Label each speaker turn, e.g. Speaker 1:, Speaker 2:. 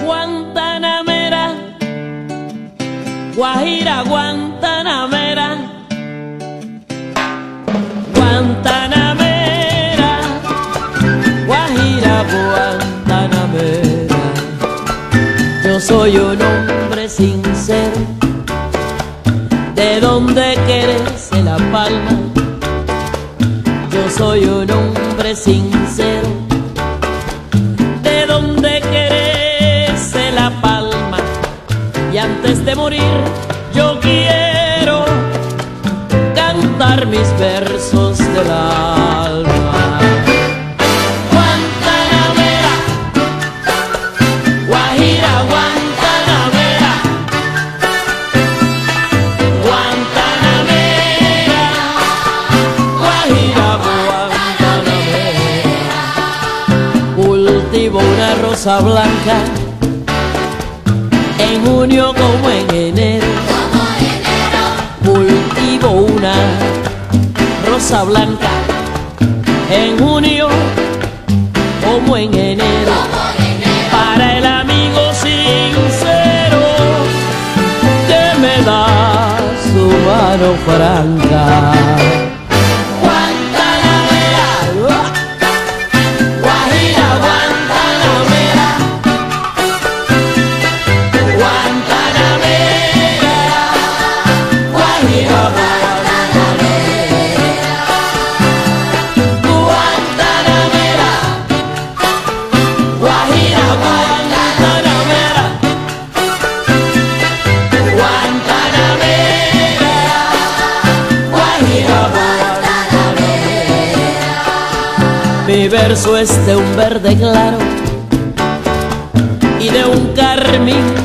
Speaker 1: Guantanamera, Guajira Guantanamera, Guantanamera, Guajira Guantanamera. Yo soy un hombre sincero, de donde crece la palma. Yo soy un hombre sincero, de donde crece la palma. Y antes de morir yo quiero cantar mis versos del alma. Guantanamera, Guajira Guantanamera, Guantanamera, Guajira Guantanamera. Cultivo una rosa blanca en junio como en enero. Cultivo una rosa blanca en junio como en enero. Para el amigo sincero que me da su mano franca. Mi verso es de un verde claro y de un carmín